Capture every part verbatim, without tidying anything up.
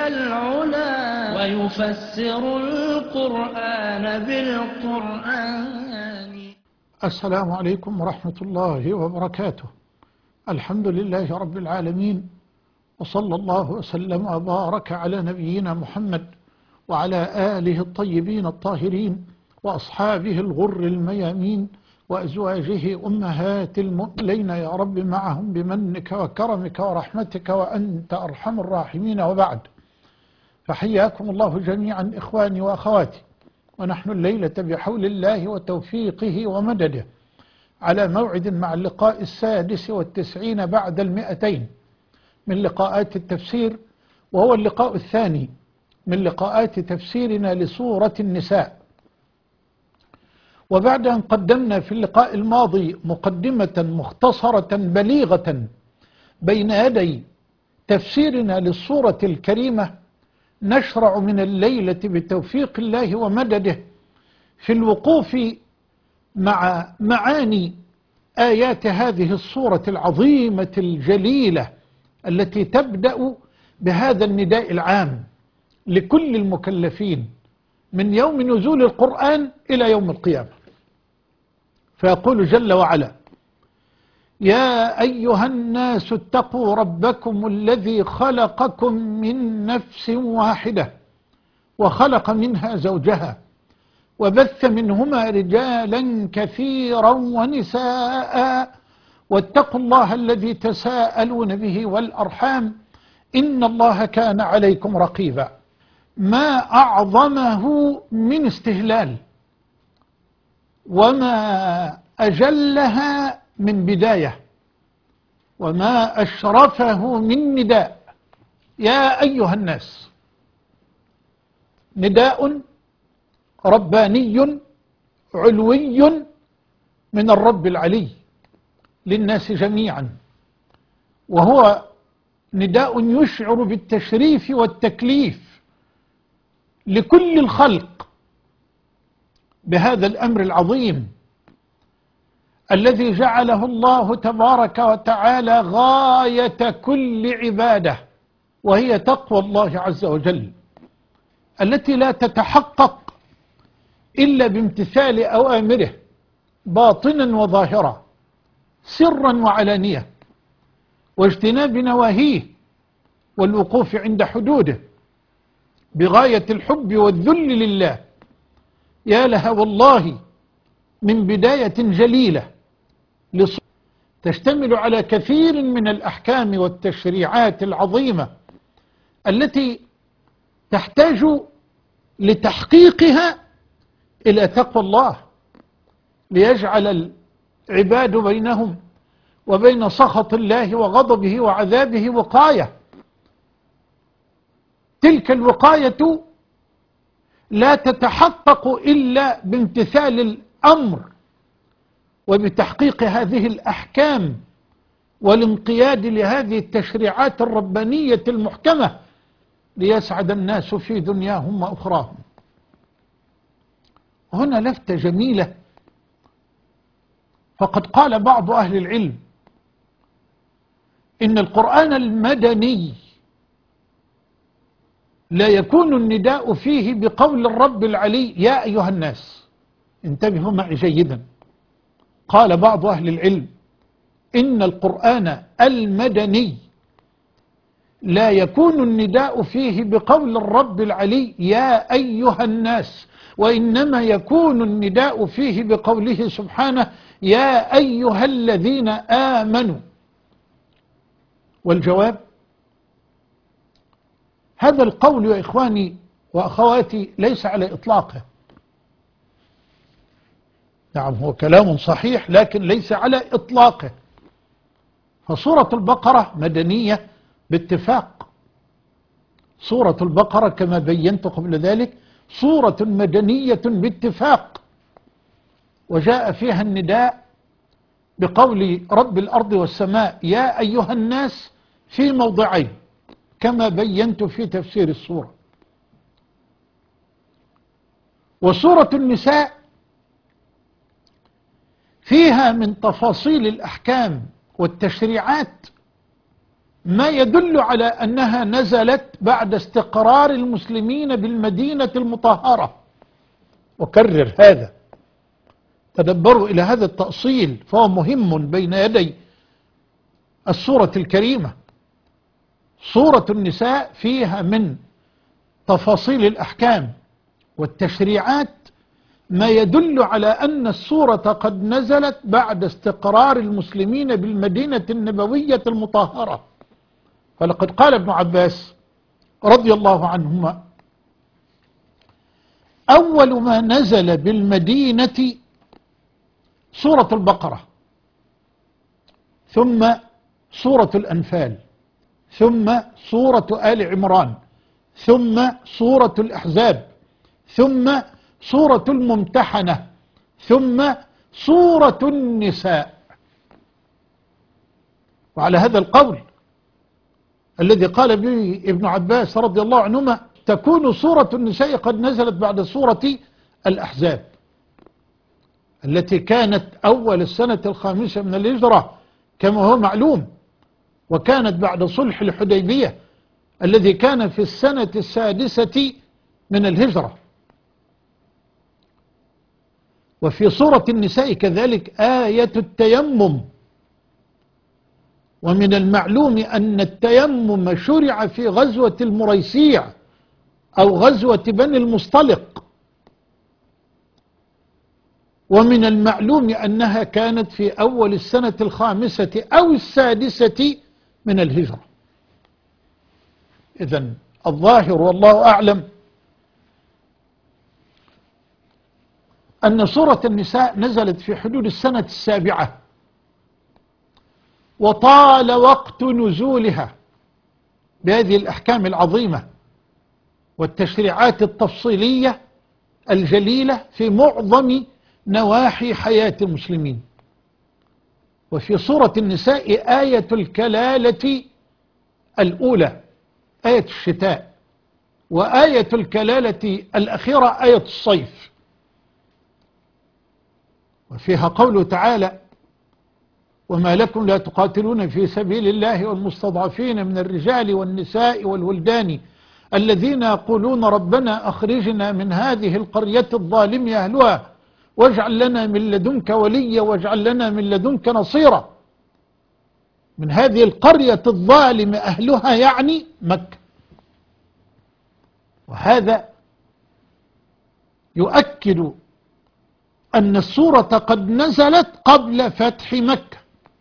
العلا ويفسر القرآن بالقرآن. السلام عليكم ورحمة الله وبركاته. الحمد لله رب العالمين، وصلى الله وسلم وبارك على نبينا محمد وعلى آله الطيبين الطاهرين وأصحابه الغر الميامين وأزواجه أمهات المؤمنين يا رب معهم بمنك وكرمك ورحمتك وأنت أرحم الراحمين. وبعد، فحياكم الله جميعا إخواني وأخواتي، ونحن الليلة بحول الله وتوفيقه ومدده على موعد مع اللقاء السادس والتسعين بعد المئتين من لقاءات التفسير، وهو اللقاء الثاني من لقاءات تفسيرنا لسورة النساء. وبعد أن قدمنا في اللقاء الماضي مقدمة مختصرة بليغة بين يدي تفسيرنا للسورة الكريمة، نشرع من الليلة بتوفيق الله ومدده في الوقوف مع معاني آيات هذه السورة العظيمة الجليلة التي تبدأ بهذا النداء العام لكل المكلفين من يوم نزول القرآن إلى يوم القيامة. فيقول جل وعلا: يا أيها الناس اتقوا ربكم الذي خلقكم من نفس واحدة وخلق منها زوجها وبث منهما رجالا كثيرا ونساء واتقوا الله الذي تساءلون به والأرحام إن الله كان عليكم رقيبا. ما أعظمه من استهلال، وما أجلها من بداية، وما أشرفه من نداء. يا أيها الناس، نداء رباني علوي من الرب العلي للناس جميعا، وهو نداء يشعر بالتشريف والتكليف لكل الخلق بهذا الأمر العظيم الذي جعله الله تبارك وتعالى غاية كل عبادة، وهي تقوى الله عز وجل، التي لا تتحقق إلا بامتثال أوامره باطنا وظاهرا، سرا وعلانية، واجتناب نواهيه والوقوف عند حدوده بغاية الحب والذل لله. يا لها والله من بداية جليلة تشتمل على كثير من الأحكام والتشريعات العظيمة التي تحتاج لتحقيقها إلى تقوى الله، ليجعل العباد بينهم وبين سخط الله وغضبه وعذابه وقاية. تلك الوقاية لا تتحقق إلا بامتثال الأمر وبتحقيق هذه الأحكام والانقياد لهذه التشريعات الربانية المحكمة ليسعد الناس في دنياهم وأخراهم. هنا لفتة جميلة، فقد قال بعض أهل العلم إن القرآن المدني لا يكون النداء فيه بقول الرب العلي يا أيها الناس. انتبهوا معي جيدا. قال بعض أهل العلم إن القرآن المدني لا يكون النداء فيه بقول الرب العلي يا أيها الناس، وإنما يكون النداء فيه بقوله سبحانه يا أيها الذين آمنوا. والجواب: هذا القول يا إخواني وأخواتي ليس على إطلاقه. نعم، هو كلام صحيح لكن ليس على إطلاقه. فسورة البقرة مدنية باتفاق. سورة البقرة كما بينت قبل ذلك سورة مدنية باتفاق، وجاء فيها النداء بقول رب الأرض والسماء يا أيها الناس في موضعين كما بينت في تفسير السورة. وسورة النساء فيها من تفاصيل الأحكام والتشريعات ما يدل على أنها نزلت بعد استقرار المسلمين بالمدينة المطهرة. أكرر هذا، تدبروا إلى هذا التأصيل فهو مهم بين يدي السورة الكريمة. سورة النساء فيها من تفاصيل الأحكام والتشريعات ما يدل على أن السورة قد نزلت بعد استقرار المسلمين بالمدينة النبوية المطهرة. فلقد قال ابن عباس رضي الله عنهما: أول ما نزل بالمدينة سورة البقرة، ثم سورة الأنفال، ثم سورة آل عمران، ثم سورة الأحزاب، ثم سورة الممتحنة، ثم سورة النساء. وعلى هذا القول الذي قال به ابن عباس رضي الله عنهما تكون سورة النساء قد نزلت بعد سورة الأحزاب التي كانت أول السنة الخامسة من الهجرة كما هو معلوم، وكانت بعد صلح الحديبية الذي كان في السنة السادسة من الهجرة. وفي سورة النساء كذلك آية التيمم، ومن المعلوم أن التيمم شرع في غزوة المريسيع أو غزوة بني المصطلق، ومن المعلوم أنها كانت في أول السنة الخامسة أو السادسة من الهجرة. إذن الظاهر والله أعلم أن سورة النساء نزلت في حدود السنة السابعة، وطال وقت نزولها بهذه الأحكام العظيمة والتشريعات التفصيلية الجليلة في معظم نواحي حياة المسلمين. وفي سورة النساء آية الكلالة الأولى آية الشتاء، وآية الكلالة الأخيرة آية الصيف. وفيها قوله تعالى: وما لكم لا تقاتلون في سبيل الله والمستضعفين من الرجال والنساء والولدان الذين يقولون ربنا أخرجنا من هذه القرية الظالم أهلها واجعل لنا من لدنك وليا واجعل لنا من لدنك نصيرا. من هذه القرية الظالم أهلها يعني مكة. وهذا يؤكد أن السورة قد نزلت قبل فتح مكة.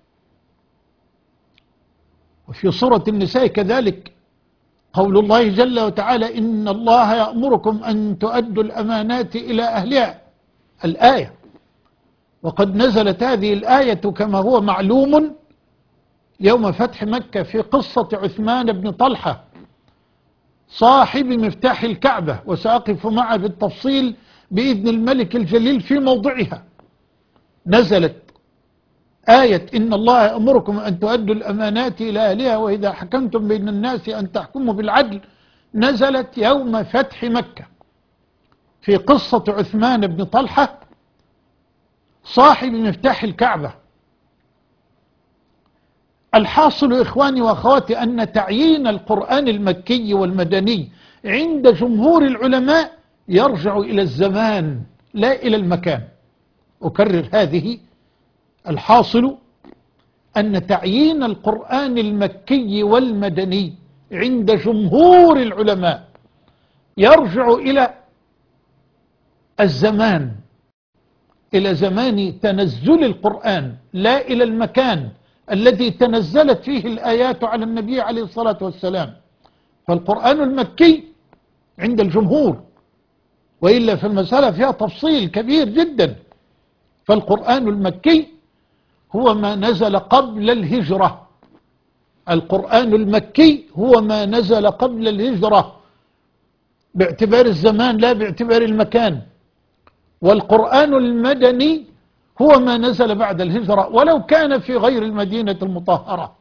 وفي سورة النساء كذلك قول الله جل وتعالى: إن الله يأمركم أن تؤدوا الأمانات إلى أهلها، الآية. وقد نزلت هذه الآية كما هو معلوم يوم فتح مكة في قصة عثمان بن طلحة صاحب مفتاح الكعبة، وسأقف معه بالتفصيل بإذن الملك الجليل في موضعها. نزلت آية إن الله يأمركم أن تؤدوا الأمانات إلى أهلها وإذا حكمتم بين الناس أن تحكموا بالعدل، نزلت يوم فتح مكة في قصة عثمان بن طلحة صاحب مفتاح الكعبة. الحاصل إخواني وأخواتي أن تعيين القرآن المكي والمدني عند جمهور العلماء يرجع إلى الزمان لا إلى المكان. أكرر هذه: الحاصل أن تعيين القرآن المكي والمدني عند جمهور العلماء يرجع إلى الزمان، إلى زمان تنزل القرآن لا إلى المكان الذي تنزلت فيه الآيات على النبي عليه الصلاة والسلام. فالقرآن المكي عند الجمهور، وإلا في المسألة فيها تفصيل كبير جدا. فالقرآن المكي هو ما نزل قبل الهجرة. القرآن المكي هو ما نزل قبل الهجرة باعتبار الزمان لا باعتبار المكان. والقرآن المدني هو ما نزل بعد الهجرة ولو كان في غير المدينة المطهرة.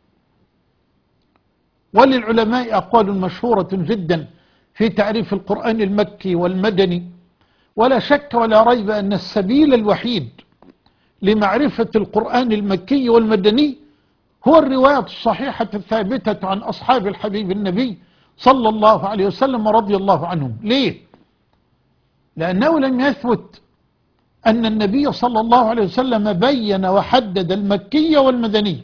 وللعلماء أقوال مشهورة جدا في تعريف القرآن المكي والمدني، ولا شك ولا ريب أن السبيل الوحيد لمعرفة القرآن المكي والمدني هو الرواية الصحيحة الثابتة عن أصحاب الحبيب النبي صلى الله عليه وسلم ورضي الله عنهم. ليه؟ لأنه لم يثبت أن النبي صلى الله عليه وسلم بين وحدد المكية والمدنية،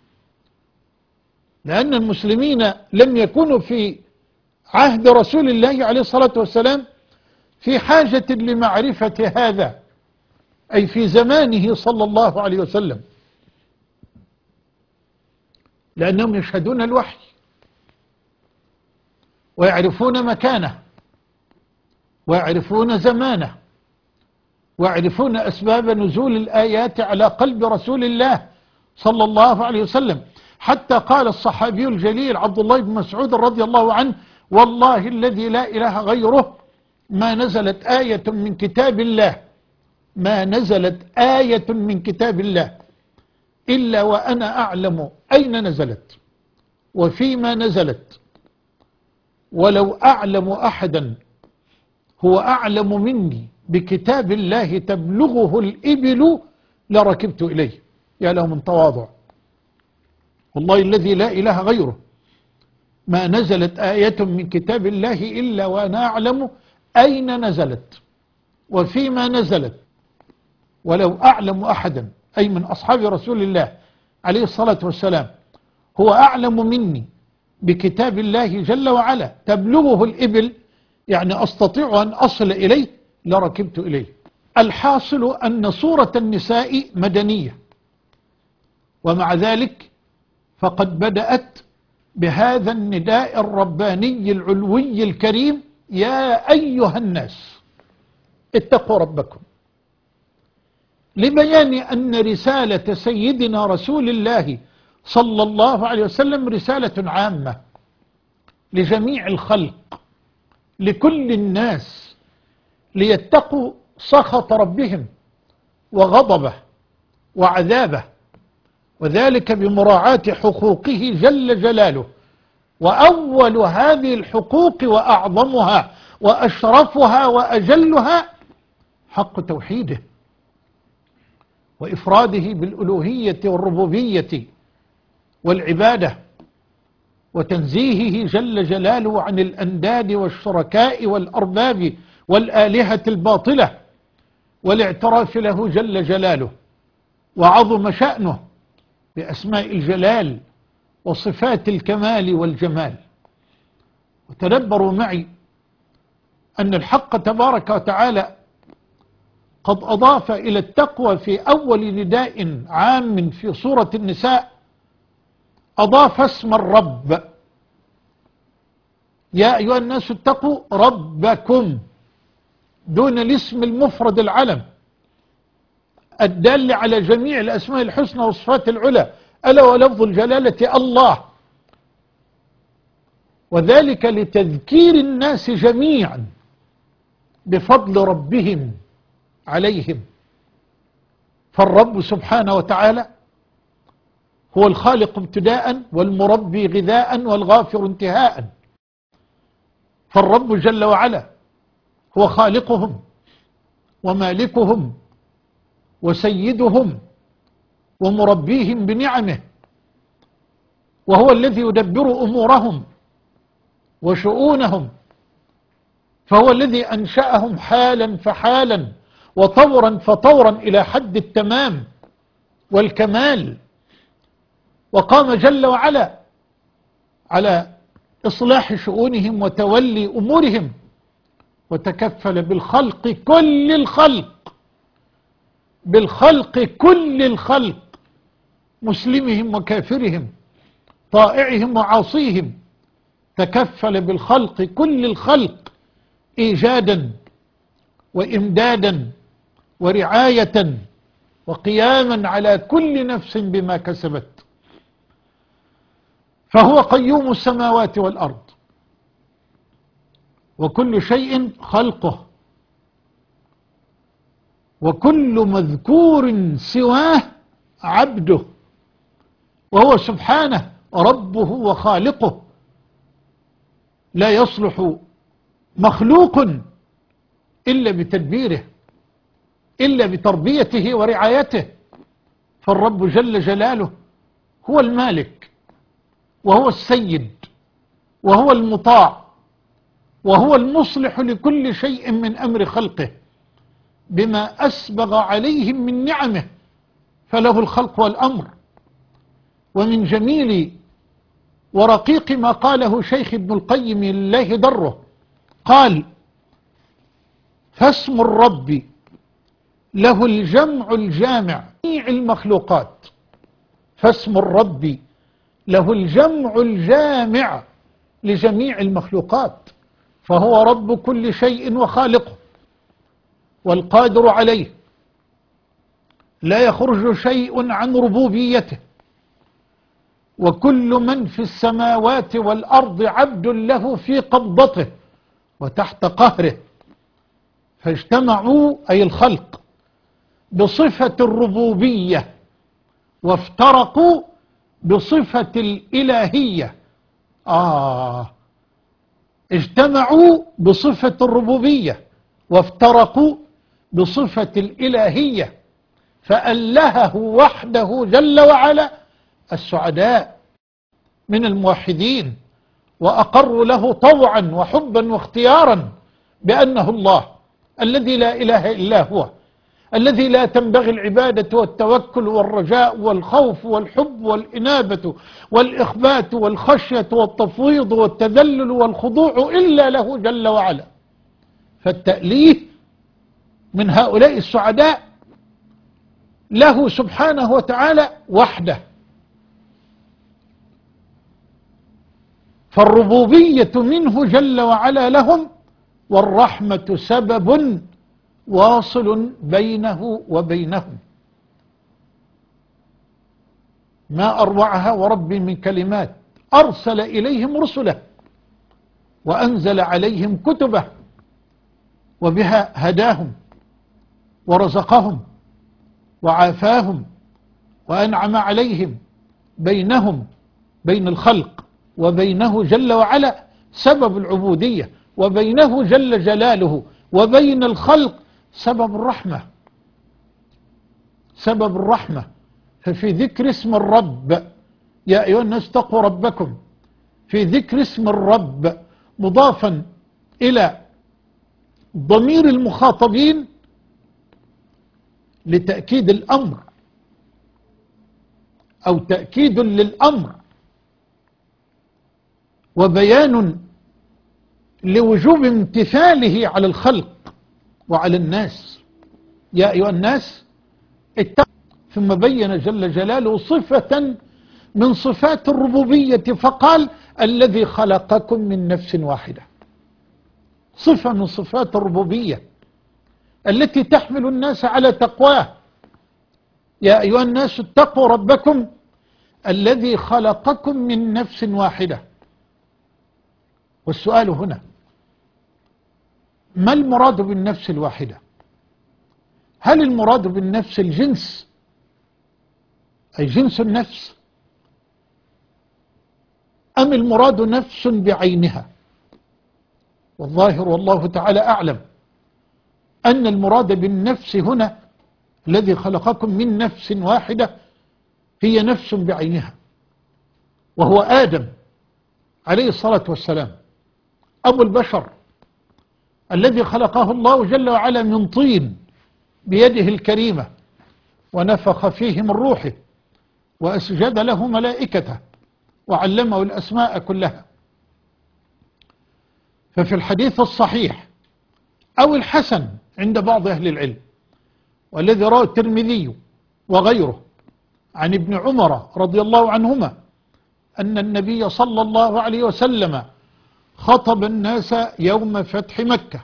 لأن المسلمين لم يكونوا في عهد رسول الله عليه الصلاة والسلام في حاجة لمعرفة هذا، أي في زمانه صلى الله عليه وسلم، لأنهم يشهدون الوحي ويعرفون مكانه ويعرفون زمانه ويعرفون أسباب نزول الآيات على قلب رسول الله صلى الله عليه وسلم. حتى قال الصحابي الجليل عبد الله بن مسعود رضي الله عنه: والله الذي لا إله غيره ما نزلت آية من كتاب الله ما نزلت آية من كتاب الله إلا وأنا أعلم أين نزلت وفيما نزلت، ولو أعلم أحدا هو أعلم مني بكتاب الله تبلغه الإبل لركبت إليه. يا له من تواضع. والله الذي لا إله غيره ما نزلت آية من كتاب الله إلا وأنا أعلم أين نزلت وفيما نزلت، ولو أعلم أحدا أي من أصحاب رسول الله عليه الصلاة والسلام هو أعلم مني بكتاب الله جل وعلا تبلغه الإبل، يعني أستطيع أن أصل إليه، لركبت إليه. الحاصل أن سورة النساء مدنية، ومع ذلك فقد بدأت بهذا النداء الرباني العلوي الكريم: يا أيها الناس اتقوا ربكم، لبيان أن رسالة سيدنا رسول الله صلى الله عليه وسلم رسالة عامة لجميع الخلق، لكل الناس، ليتقوا سخط ربهم وغضبه وعذابه، وذلك بمراعاة حقوقه جل جلاله. وأول هذه الحقوق وأعظمها وأشرفها وأجلها حق توحيده وإفراده بالألوهية والربوبية والعبادة، وتنزيهه جل جلاله عن الأنداد والشركاء والأرباب والآلهة الباطلة، والاعتراف له جل جلاله وعظم شأنه بأسماء الجلال وصفات الكمال والجمال. وتدبروا معي أن الحق تبارك وتعالى قد أضاف إلى التقوى في أول نداء عام في سورة النساء، أضاف اسم الرب: يا أيها الناس اتقوا ربكم، دون الاسم المفرد العلم الدال على جميع الأسماء الحسنى والصفات العلى، ألا ولفظ الجلالة الله، وذلك لتذكير الناس جميعا بفضل ربهم عليهم. فالرب سبحانه وتعالى هو الخالق ابتداء والمربي غذاء والغافر انتهاء. فالرب جل وعلا هو خالقهم ومالكهم وسيدهم ومربيهم بنعمه، وهو الذي يدبر أمورهم وشؤونهم، فهو الذي أنشأهم حالا فحالا وطورا فطورا إلى حد التمام والكمال، وقام جل وعلا على إصلاح شؤونهم وتولي أمورهم، وتكفل بالخلق كل الخلق بالخلق كل الخلق مسلمهم وكافرهم، طائعهم وعاصيهم، تكفل بالخلق كل الخلق إيجادا وإمدادا ورعاية وقياما على كل نفس بما كسبت. فهو قيوم السماوات والأرض، وكل شيء خلقه، وكل مذكور سواه عبده، وهو سبحانه ربه وخالقه. لا يصلح مخلوق إلا بتدبيره، إلا بتربيته ورعايته. فالرب جل جلاله هو المالك وهو السيد وهو المطاع وهو المصلح لكل شيء من أمر خلقه بما أسبغ عليهم من نعمه، فله الخلق والأمر. ومن جميل ورقيق ما قاله شيخ ابن القيم لله دره، قال: فاسم الرب له الجمع الجامع جميع المخلوقات. فاسم الرب له الجمع الجامع لجميع المخلوقات، فهو رب كل شيء وخالقه والقادر عليه، لا يخرج شيء عن ربوبيته، وكل من في السماوات والأرض عبد له في قبضته وتحت قهره، فاجتمعوا أي الخلق بصفة الربوبية وافترقوا بصفة الإلهية. آه اجتمعوا بصفة الربوبية وافترقوا بصفة الإلهية، فألهه وحده جل وعلا السعداء من الموحدين، وأقروا له طوعا وحبا واختيارا بأنه الله الذي لا إله إلا هو، الذي لا تنبغي العبادة والتوكل والرجاء والخوف والحب والإنابة والإخبات والخشية والتفويض والتذلل والخضوع إلا له جل وعلا. فالتأليه من هؤلاء السعداء له سبحانه وتعالى وحده. فالربوبية منه جل وعلا لهم، والرحمة سبب واصل بينه وبينهم. ما أروعها ورب من كلمات، أرسل إليهم رسله وأنزل عليهم كتبه، وبها هداهم ورزقهم وعافاهم وأنعم عليهم، بينهم بين الخلق وبينه جل وعلا سبب العبودية، وبينه جل جلاله وبين الخلق سبب الرحمة سبب الرحمة. ففي ذكر اسم الرب يا أيها الناس اتقوا ربكم، في ذكر اسم الرب مضافا إلى ضمير المخاطبين لتأكيد الأمر أو تأكيد للأمر وبيان لوجوب امتثاله على الخلق وعلى الناس. يا أيها الناس اتقوا، ثم بين جل جلاله صفة من صفات الربوبية فقال: الذي خلقكم من نفس واحدة. صفة من صفات الربوبية التي تحمل الناس على تقواه. يا أيها الناس اتقوا ربكم الذي خلقكم من نفس واحدة. والسؤال هنا: ما المراد بالنفس الواحدة؟ هل المراد بالنفس الجنس أي جنس النفس، أم المراد نفس بعينها؟ والظاهر والله تعالى أعلم أن المراد بالنفس هنا الذي خلقكم من نفس واحدة هي نفس بعينها، وهو آدم عليه الصلاة والسلام أبو البشر الذي خلقه الله جل وعلا من طين بيده الكريمة، ونفخ فيه من روحه وأسجد له ملائكته وعلمه الأسماء كلها. ففي الحديث الصحيح أو الحسن عند بعض أهل العلم، والذي رواه الترمذي وغيره عن ابن عمر رضي الله عنهما أن النبي صلى الله عليه وسلم خطب الناس يوم فتح مكة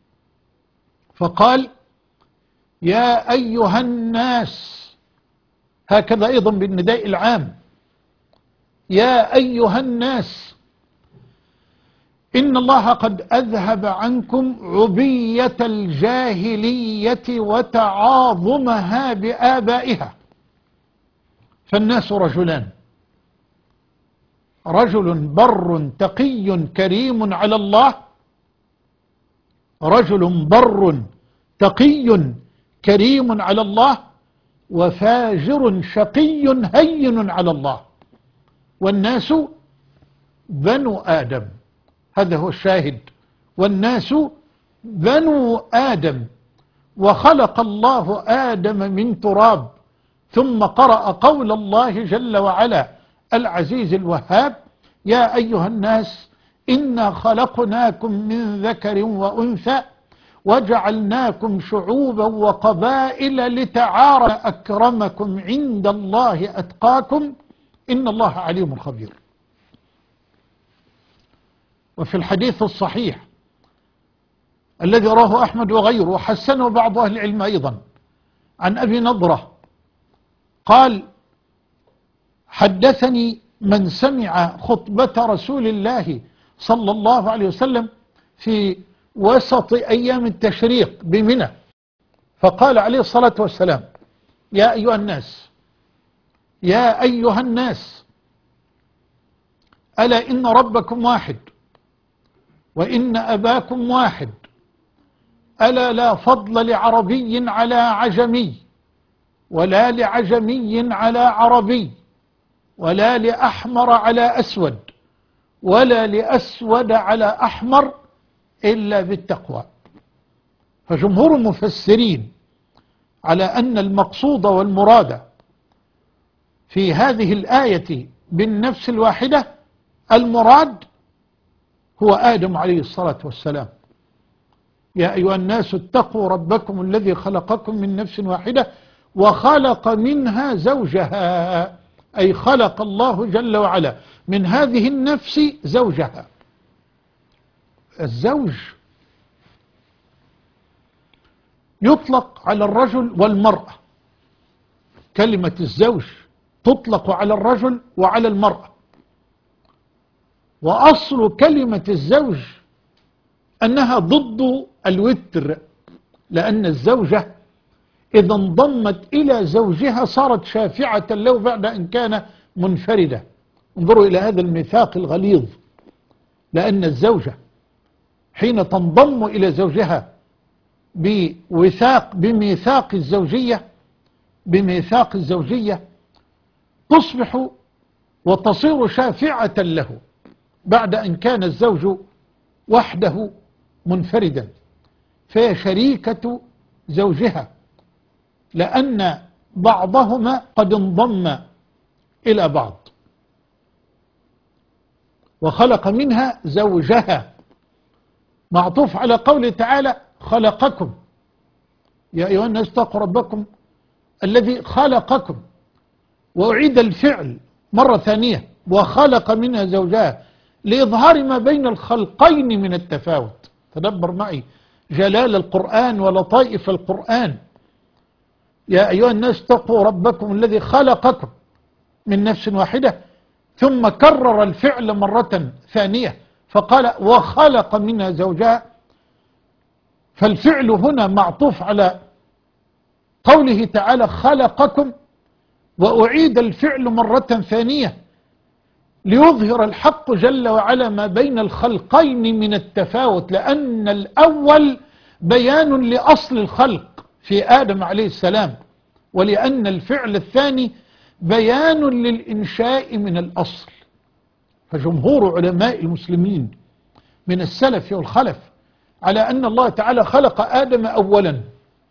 فقال: يا أيها الناس، هكذا أيضا بالنداء العام: يا أيها الناس إن الله قد أذهب عنكم عبية الجاهلية وتعاظمها بآبائها. فالناس رجلان: رجل بر تقي كريم على الله، رجل بر تقي كريم على الله، وفاجر شقي هين على الله. والناس بنو آدم، هذا هو الشاهد، والناس بنو آدم، وخلق الله آدم من تراب، ثم قرأ قول الله جل وعلا العزيز الوهاب: يا أيها الناس إنا خلقناكم من ذكر وأنثى وجعلناكم شعوبا وقبائل لتعارفوا أكرمكم عند الله أتقاكم إن الله عليم خبير. وفي الحديث الصحيح الذي رواه أحمد وغيره وحسنه بعض أهل العلم أيضا عن أبي نضرة قال: حدثني من سمع خطبة رسول الله صلى الله عليه وسلم في وسط أيام التشريق بمنى، فقال عليه الصلاة والسلام: يا أيها الناس يا أيها الناس ألا إن ربكم واحد وإن أباكم واحد، ألا لا فضل لعربي على عجمي ولا لعجمي على عربي ولا لأحمر على أسود ولا لأسود على أحمر إلا بالتقوى. فجمهور المفسرين على أن المقصود والمراد في هذه الآية بالنفس الواحدة المراد هو آدم عليه الصلاة والسلام. يا أيها الناس اتقوا ربكم الذي خلقكم من نفس واحدة وخلق منها زوجها، أي خلق الله جل وعلا من هذه النفس زوجها. الزوج يطلق على الرجل والمرأة، كلمة الزوج تطلق على الرجل وعلى المرأة، وأصل كلمة الزوج أنها ضد الوتر، لأن الزوجة إذا انضمت إلى زوجها صارت شافعة له بعد أن كان منفردة. انظروا إلى هذا الميثاق الغليظ، لأن الزوجة حين تنضم إلى زوجها بوثاق بميثاق الزوجية بميثاق الزوجية تصبح وتصير شافعة له بعد أن كان الزوج وحده منفردا، فهي شريكة زوجها، لأن بعضهما قد انضم إلى بعض. وخلق منها زوجها معطوف على قوله تعالى: خلقكم يا أيها الناس اتقوا ربكم الذي خلقكم، وأعيد الفعل مرة ثانية: وخلق منها زوجها، لإظهار ما بين الخلقين من التفاوت. تدبر معي جلال القرآن ولطائف القرآن. يا أيها الناس اتقوا ربكم الذي خلقكم من نفس واحدة، ثم كرر الفعل مرة ثانية فقال: وخلق منها زوجها. فالفعل هنا معطوف على قوله تعالى: خلقكم، وأعيد الفعل مرة ثانية ليظهر الحق جل وعلا ما بين الخلقين من التفاوت، لأن الأول بيان لأصل الخلق في آدم عليه السلام، ولأن الفعل الثاني بيان للإنشاء من الأصل. فجمهور علماء المسلمين من السلف والخلف على أن الله تعالى خلق آدم أولا،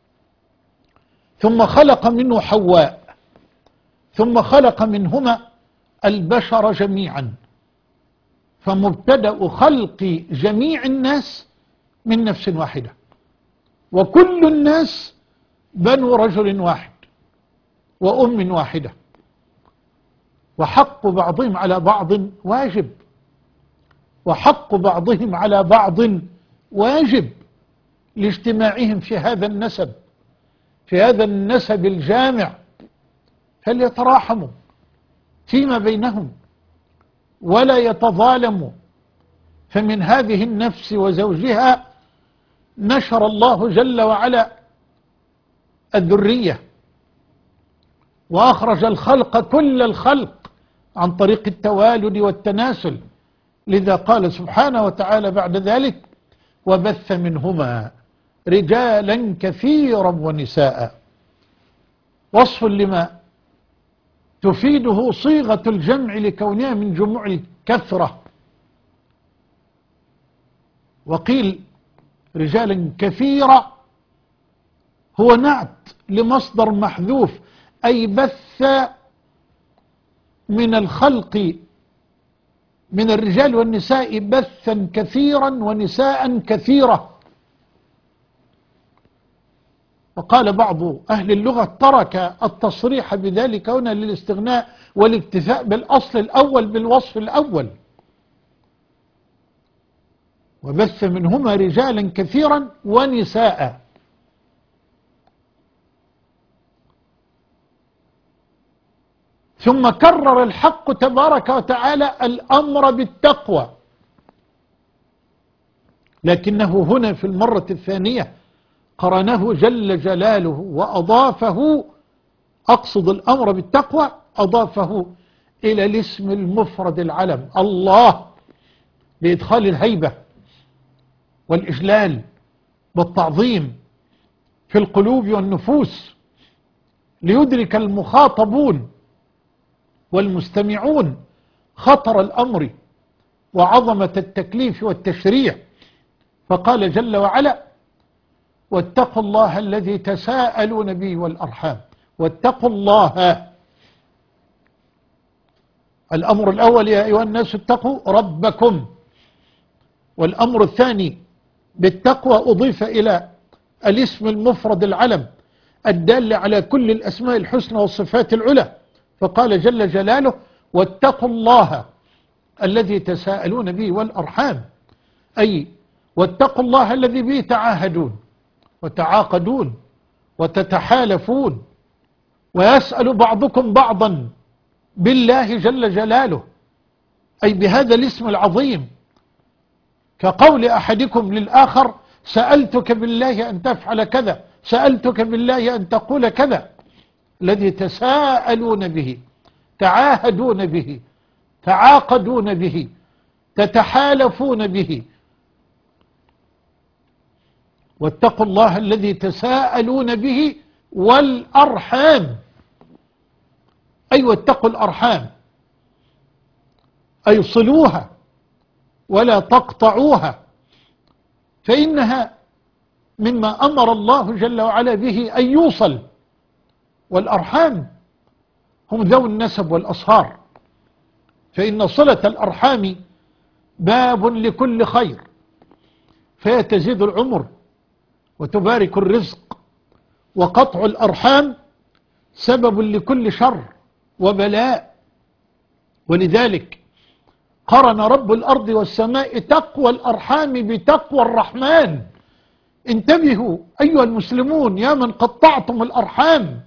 ثم خلق منه حواء، ثم خلق منهما البشر جميعا. فمبتدأ خلق جميع الناس من نفس واحدة، وكل الناس بنو رجل واحد وأم واحدة، وحق بعضهم على بعض واجب، وحق بعضهم على بعض واجب لاجتماعهم في هذا النسب في هذا النسب الجامع، فليتراحموا فيما بينهم ولا يتظالموا. فمن هذه النفس وزوجها نشر الله جل وعلا الذرية، وأخرج الخلق كل الخلق عن طريق التوالد والتناسل. لذا قال سبحانه وتعالى بعد ذلك: وبث منهما رجالا كثيرا ونساء. وصف لما تفيده صيغة الجمع لكونها من جموع الكثرة، وقيل رجالا كثيرا هو نعت لمصدر محذوف، أي بث من الخلق من الرجال والنساء بثا كثيرا ونساء كثيرة. وقال بعض أهل اللغة ترك التصريح بذلك هنا للاستغناء والاكتفاء بالأصل الأول بالوصف الأول، وبث منهما رجالا كثيرا ونساء. ثم كرر الحق تبارك وتعالى الأمر بالتقوى، لكنه هنا في المرة الثانية قرنه جل جلاله وأضافه، أقصد الأمر بالتقوى أضافه إلى الاسم المفرد العلم الله، لإدخال الهيبة والإجلال والتعظيم في القلوب والنفوس، ليدرك المخاطبون والمستمعون خطر الأمر وعظمة التكليف والتشريع. فقال جل وعلا: واتقوا الله الذي تساءلون به والأرحام. واتقوا الله، الأمر الأول يا أيها الناس اتقوا ربكم، والأمر الثاني بالتقوى أضيف إلى الاسم المفرد العلم الدال على كل الأسماء الحسنى والصفات العلى، فقال جل جلاله: واتقوا الله الذي تساءلون به والأرحام، أي واتقوا الله الذي به تعاهدون وتعاقدون وتتحالفون، ويسأل بعضكم بعضا بالله جل جلاله، أي بهذا الاسم العظيم، كقول أحدكم للآخر: سألتك بالله أن تفعل كذا، سألتك بالله أن تقول كذا. الذي تساءلون به، تعاهدون به، تعاقدون به، تتحالفون به. واتقوا الله الذي تساءلون به والأرحام، أي واتقوا الأرحام، أي صلوها ولا تقطعوها، فإنها مما أمر الله جل وعلا به أن يوصل. والأرحام هم ذوي النسب والأصهار، فإن صلة الأرحام باب لكل خير، فيتزيد العمر وتبارك الرزق، وقطع الأرحام سبب لكل شر وبلاء. ولذلك قرن رب الأرض والسماء تقوى الأرحام بتقوى الرحمن. انتبهوا أيها المسلمون يا من قطعتم الأرحام،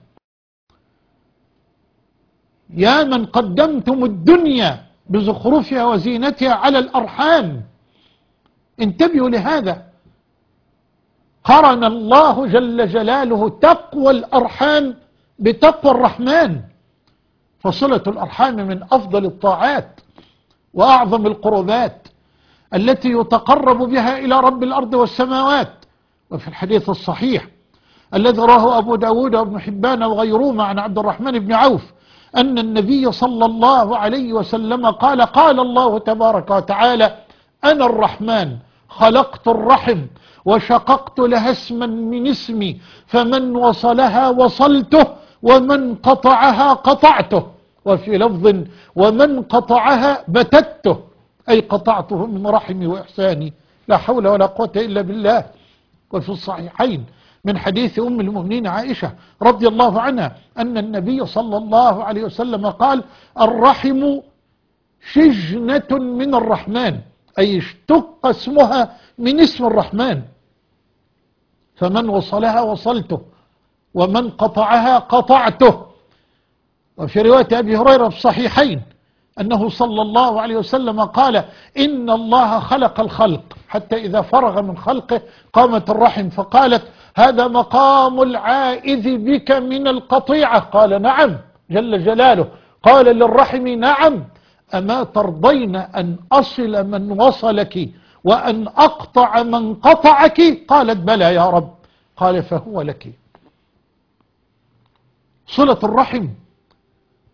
يا من قدمتم الدنيا بزخرفها وزينتها على الأرحام، انتبهوا لهذا. قرن الله جل جلاله تقوى الأرحام بتقوى الرحمن، فصلة الأرحام من أفضل الطاعات وأعظم القربات التي يتقرب بها إلى رب الأرض والسماوات. وفي الحديث الصحيح الذي رواه أبو داود وابن حبان وغيرهما عن عبد الرحمن بن عوف أن النبي صلى الله عليه وسلم قال: قال الله تبارك وتعالى: أنا الرحمن خلقت الرحم وشققت لها اسما من اسمي، فمن وصلها وصلته ومن قطعها قطعته. وفي لفظ: ومن قطعها بتته، أي قطعته من رحمي وإحساني، لا حول ولا قوة إلا بالله. وفي الصحيحين من حديث أم المؤمنين عائشة رضي الله عنها أن النبي صلى الله عليه وسلم قال: الرحم شجنة من الرحمن، أي اشتق اسمها من اسم الرحمن، فمن وصلها وصلته ومن قطعها قطعته. وفي رواية أبي هريرة في الصحيحين أنه صلى الله عليه وسلم قال: إن الله خلق الخلق حتى إذا فرغ من خلقه قامت الرحم فقالت: هذا مقام العائذ بك من القطيعة. قال: نعم جل جلاله. قال للرحم: نعم، أما ترضين أن أصل من وصلك وأن أقطع من قطعك؟ قالت: بلى يا رب. قال: فهو لك. صلة الرحم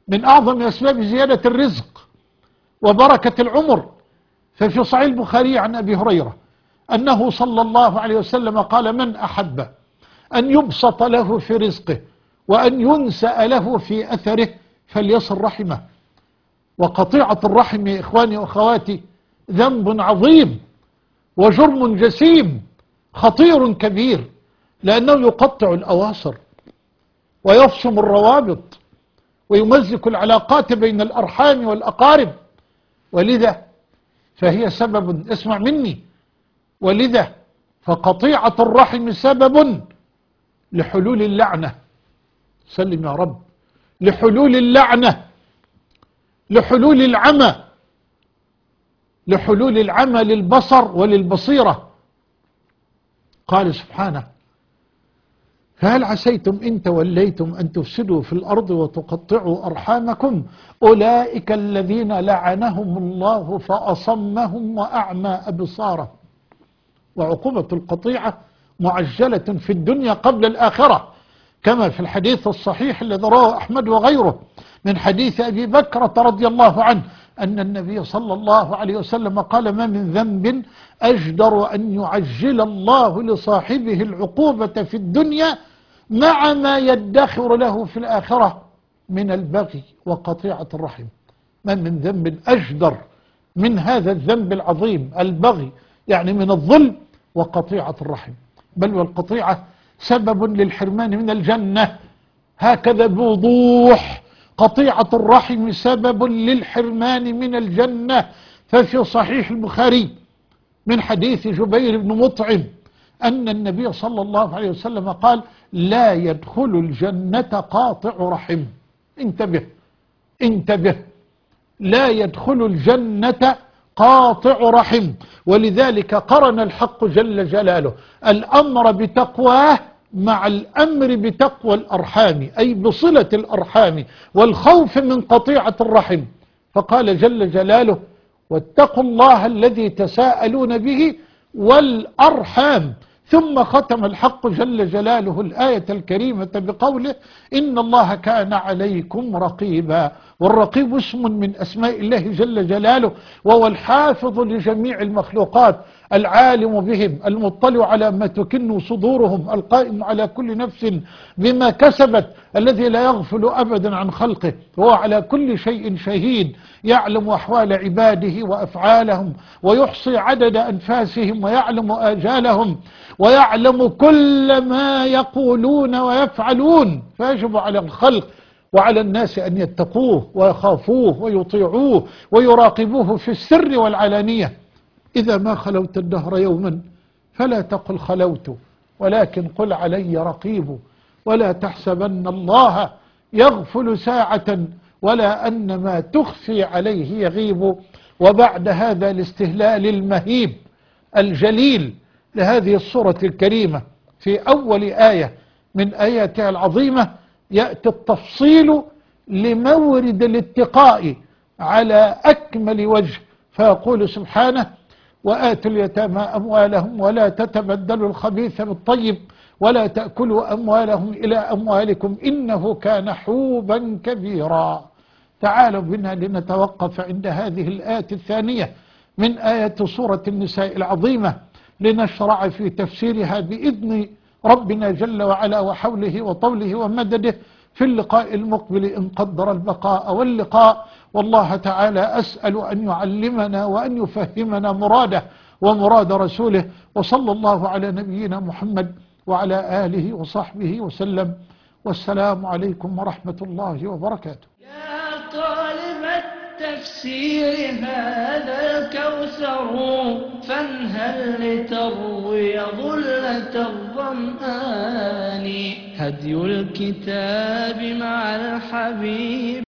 من أعظم أسباب زيادة الرزق وبركة العمر. ففي صحيح البخاري عن أبي هريرة أنه صلى الله عليه وسلم قال: من أحب أن يبسط له في رزقه وأن ينسأ له في أثره فليصل رحمه. وقطيعة الرحم يا إخواني وأخواتي ذنب عظيم وجرم جسيم خطير كبير، لأنه يقطع الأواصر ويفصم الروابط ويمزق العلاقات بين الأرحام والأقارب، ولذا فهي سبب، اسمع مني، ولذا فقطيعة الرحم سبب لحلول اللعنة. سلم يا رب. لحلول اللعنة، لحلول العمى، لحلول العمى للبصر وللبصيرة. قال سبحانه: فهل عسيتم إن توليتم أن تفسدوا في الأرض وتقطعوا أرحامكم أولئك الذين لعنهم الله فأصمهم وأعمى أبصارهم. وعقوبة القطيعة معجلة في الدنيا قبل الآخرة، كما في الحديث الصحيح الذي رواه أحمد وغيره من حديث أبي بكرة رضي الله عنه أن النبي صلى الله عليه وسلم قال: ما من ذنب أجدر أن يعجل الله لصاحبه العقوبة في الدنيا مع ما يدخر له في الآخرة من البغي وقطيعة الرحم. ما من ذنب أجدر من هذا الذنب العظيم، البغي يعني من الظلم وقطيعة الرحم. بل والقطيعة سبب للحرمان من الجنة، هكذا بوضوح. قطيعة الرحم سبب للحرمان من الجنة. ففي صحيح البخاري من حديث جبير بن مطعم أن النبي صلى الله عليه وسلم قال: لا يدخل الجنة قاطع رحم. انتبه انتبه، لا يدخل الجنة قاطع رحم. ولذلك قرن الحق جل جلاله الأمر بتقواه مع الأمر بتقوى الأرحام، أي بصلة الأرحام والخوف من قطيعة الرحم. فقال جل جلاله: واتقوا الله الذي تساءلون به والأرحام. ثم ختم الحق جل جلاله الآية الكريمة بقوله: إن الله كان عليكم رقيبا. والرقيب اسم من أسماء الله جل جلاله، وهو الحافظ لجميع المخلوقات، العالم بهم، المطلع على ما تكن صدورهم، القائم على كل نفس بما كسبت، الذي لا يغفل أبدا عن خلقه، وهو على كل شيء شهيد، يعلم أحوال عباده وأفعالهم، ويحصي عدد أنفاسهم، ويعلم آجالهم، ويعلم كل ما يقولون ويفعلون. فيجب على الخلق وعلى الناس أن يتقوه ويخافوه ويطيعوه ويراقبوه في السر والعلانية. إذا ما خلوت الدهر يوما فلا تقل خلوت، ولكن قل علي رقيب. ولا تحسبن الله يغفل ساعة ولا أن ما تخفي عليه يغيب. وبعد هذا الاستهلال المهيب الجليل لهذه السورة الكريمة في أول آية من آياتها العظيمة يأتي التفصيل لمورد الاتقاء على أكمل وجه. فيقول سبحانه: وآتوا اليتامى أموالهم ولا تتبدلوا الخبيث بالطيب ولا تأكلوا أموالهم إلى أموالكم إنه كان حوبا كبيرا. تعالوا بنا لنتوقف عند هذه الآية الثانية من آية سورة النساء العظيمة لنشرع في تفسيرها بإذن ربنا جل وعلا وحوله وطوله ومدده في اللقاء المقبل إن قدر البقاء واللقاء. والله تعالى أسأل أن يعلمنا وأن يفهمنا مراده ومراد رسوله. وصلى الله على نبينا محمد وعلى آله وصحبه وسلم. والسلام عليكم ورحمة الله وبركاته. يا طالب التفسير هذا الكوثر فانهل لتروي ظلة الظمآن. هدي الكتاب مع الحبيب